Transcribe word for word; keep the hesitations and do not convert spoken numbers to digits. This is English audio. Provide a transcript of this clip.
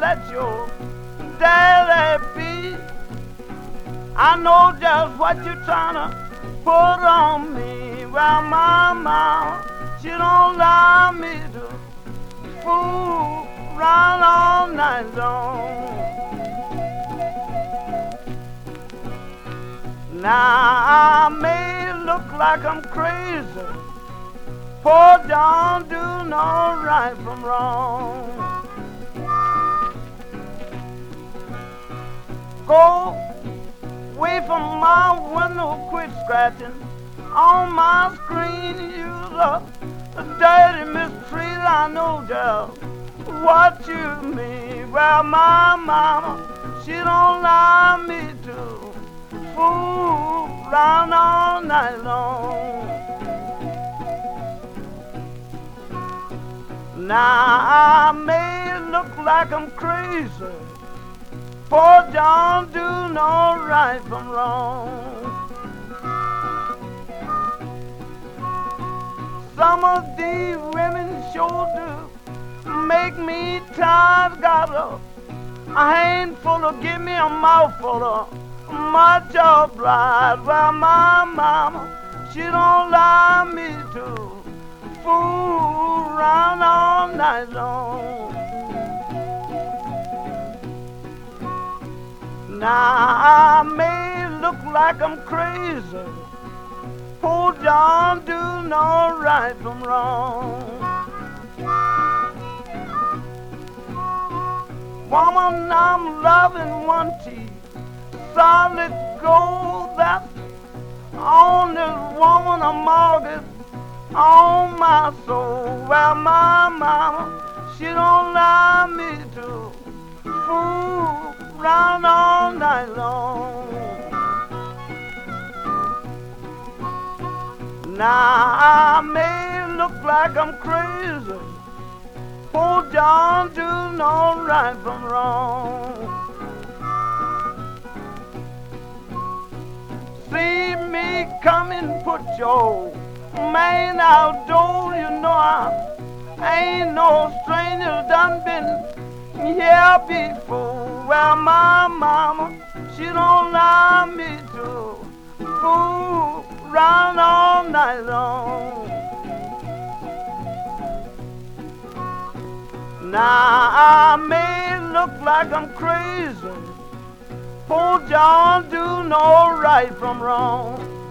let your daddy be. I know just what you're trying to put on me. Well, my mama, she don't allow me to fool around all night long. Now I may look like I'm crazy, poor John do know right from wrong. Go away from my window, quit scratching on my screen. You're the, the dirty mistreated, I know just what you mean. Well, my mama, she don't allow me to fool around all night long. Now I may look like I'm crazy, poor John do know right from wrong. Some of these women sure do make me tired. Got a, a handful of, give me a mouthful of much obliged. Well, my mama, she don't allow me to fool around all night long. Now I may look like I'm crazy, poor John do know right from wrong. Woman, I'm loving one teeth, solid gold, that's on this woman a mortgage on my soul. Well, my mama, she don't allow me to fool around all night long. Now I may look like I'm crazy, poor John do know right from wrong. See me coming, put your man outdoors. You know I ain't no stranger, done been here before. Well, my mama, she don't allow me to fool around all night long. Now I may look like I'm crazy, poor John do know right from wrong.